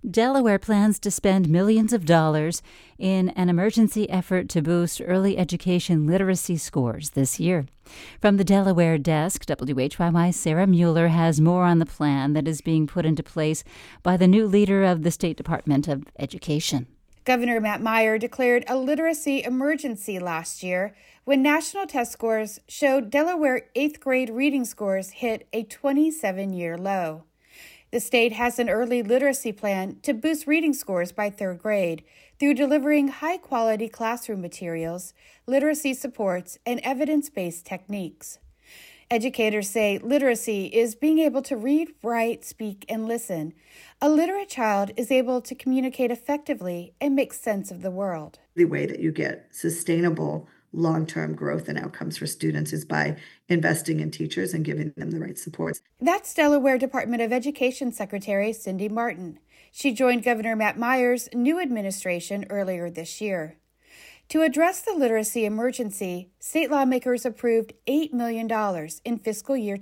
Delaware plans to spend millions of dollars in an emergency effort to boost early education literacy scores this year. From the Delaware desk, WHYY's Sarah Mueller has more on the plan that is being put into place by the new leader of the State Department of Education. Governor Matt Meyer declared a literacy emergency last year when national test scores showed Delaware 8th grade reading scores hit a 27-year low. The state has an early literacy plan to boost reading scores by 3rd grade through delivering high-quality classroom materials, literacy supports, and evidence-based techniques. Educators say literacy is being able to read, write, speak, and listen. A literate child is able to communicate effectively and make sense of the world. The way that you get sustainable long-term growth and outcomes for students is by investing in teachers and giving them the right supports. That's Delaware Department of Education Secretary Cindy Martin. She joined Governor Matt Meyer's new administration earlier this year. To address the literacy emergency, state lawmakers approved $8 million in fiscal year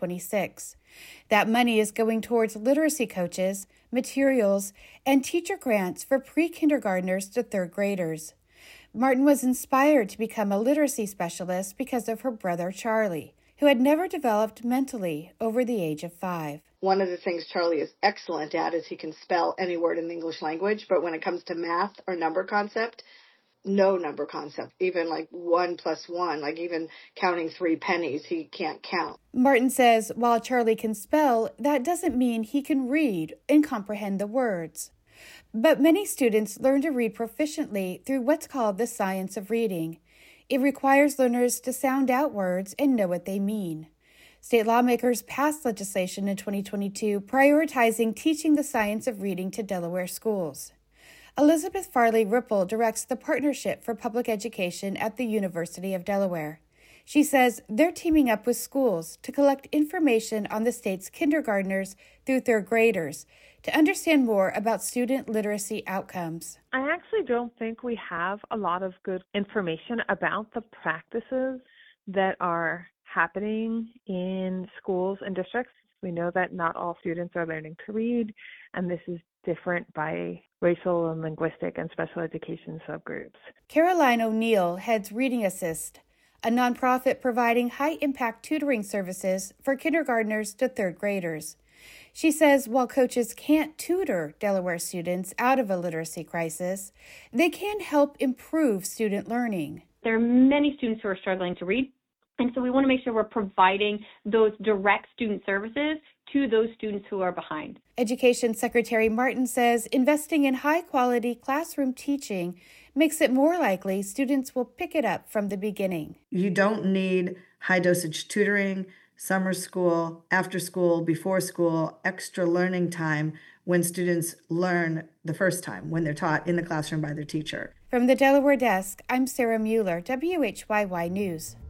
2026. That money is going towards literacy coaches, materials, and teacher grants for pre-kindergartners to 3rd graders. Martin was inspired to become a literacy specialist because of her brother Charlie, who had never developed mentally over the age of 5. One of the things Charlie is excellent at is he can spell any word in the English language, but when it comes to math or number concept, no number concept, even like 1 + 1, like even counting 3 pennies, he can't count. Martin says while Charlie can spell, that doesn't mean he can read and comprehend the words. But many students learn to read proficiently through what's called the science of reading. It requires learners to sound out words and know what they mean. State lawmakers passed legislation in 2022 prioritizing teaching the science of reading to Delaware schools. Elizabeth Farley Ripple directs the Partnership for Public Education at the University of Delaware. She says they're teaming up with schools to collect information on the state's kindergartners through 3rd graders to understand more about student literacy outcomes. I actually don't think we have a lot of good information about the practices that are happening in schools and districts. We know that not all students are learning to read, and this is different by racial and linguistic and special education subgroups. Caroline O'Neill heads Reading Assist, a nonprofit providing high-impact tutoring services for kindergartners to 3rd graders. She says while coaches can't tutor Delaware students out of a literacy crisis, they can help improve student learning. There are many students who are struggling to read, and so we want to make sure we're providing those direct student services to those students who are behind. Education Secretary Martin says investing in high-quality classroom teaching makes it more likely students will pick it up from the beginning. You don't need high-dosage tutoring, summer school, after school, before school, extra learning time when students learn the first time, when they're taught in the classroom by their teacher. From the Delaware desk, I'm Sarah Mueller, WHYY News.